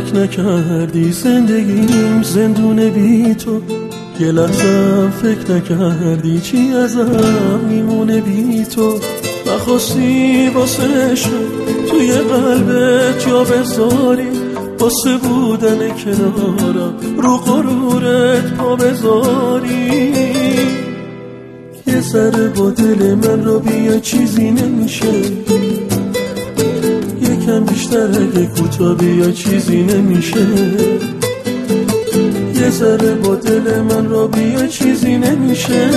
فکر نکردی زندگیم زندونه بی تو، یه لحظه فکر نکردی چی ازم میمونه بی تو. نخواستی واسه عشق توی قلبت جا بذاری، واسه بودن کنارم رو غرورت پا بذاری. یه ذره با دل من رو بیا چیزی نمیشه، یکم بیشتر اگه کوتا بیا چیزی نمیشه. یه ذره با دل من رو بیا چیزی نمیشه،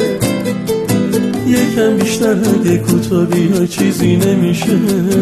یکم بیشتر اگه کوتا بیا چیزی نمیشه.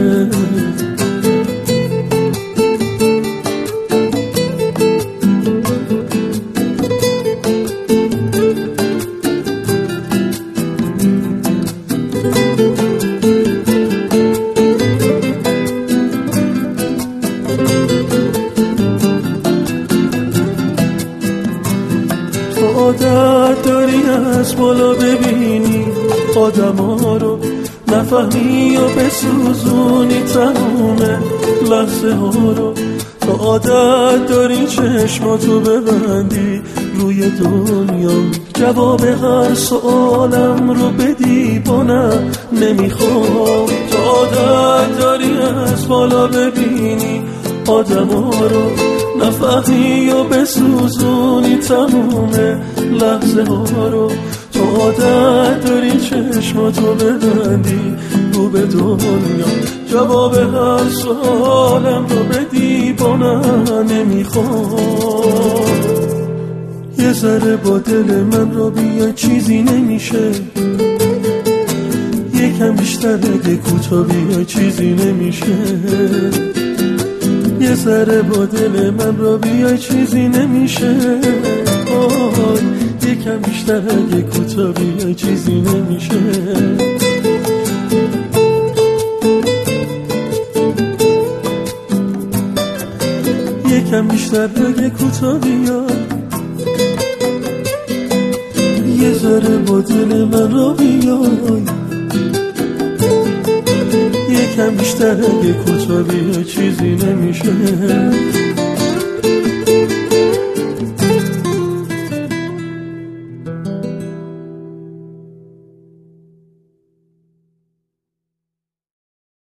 عادت داری از بالا ببینی آدم ها رو، نفهمی و بسوزونی تموم لحظه ها رو. تو عادت داری چشماتو ببندی روی دنیا، جواب هر سوالم رو بدی با نه نمیخوام. تو عادت داری از بالا ببینی آدم ها رو، نفهمی و بسوزونی تموم لحظه ها رو. تو عادت داری چشماتو ببندی رو به دنیا، جواب هر سوالم رو بدی با نه نمیخوام. یه ذره با دل من رو بیا چیزی نمیشه، یکم بیشتر اگه کوتا بیا چیزی نمیشه. یه ذره با دل من رو بیا چیزی نمیشه، یکم بیشتر اگه کوتا بیا چیزی نمیشه. یکم بیشتر اگه کوتا بیا، یه ذره با دل من رو بیا، یکم بیشتر اگه کوتا بیا چیزی نمیشه.